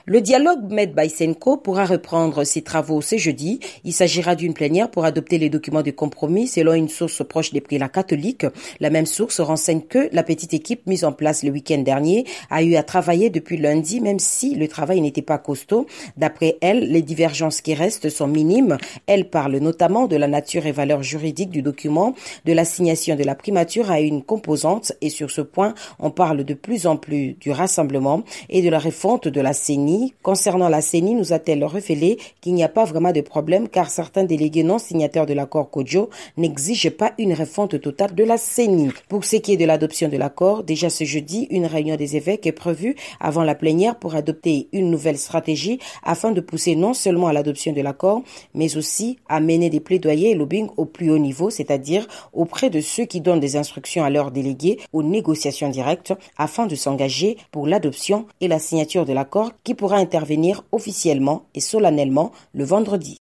Le dialogue Med by Senco pourra reprendre ses travaux ce jeudi. Il s'agira d'une plénière pour adopter les documents de compromis selon une source proche des prélats catholiques. La même source renseigne que la petite équipe mise en place le week-end dernier a eu à travailler depuis lundi, même si le travail n'était pas costaud. D'après elle, les divergences qui restent sont minimes. Elle parle notamment de la nature et valeur juridique du document, de l'assignation de la primature à une composante et sur ce point, on parle de plus en plus du rassemblement et de la refonte de la CENI. Concernant la CENI, nous a-t-elle révélé qu'il n'y a pas vraiment de problème car certains délégués non signataires de l'accord COJO n'exigent pas une refonte totale de la CENI. Pour ce qui est de l'adoption de l'accord, déjà ce jeudi, une réunion des évêques est prévue avant la plénière pour adopter une nouvelle stratégie afin de pousser non seulement à l'adoption de l'accord, mais aussi à mener des plaidoyers et lobbying au plus haut niveau, c'est-à-dire auprès de ceux qui donnent des instructions à leurs délégués aux négociations directes afin de s'engager pour l'adoption et la signature de l'accord qui pourra intervenir officiellement et solennellement le vendredi.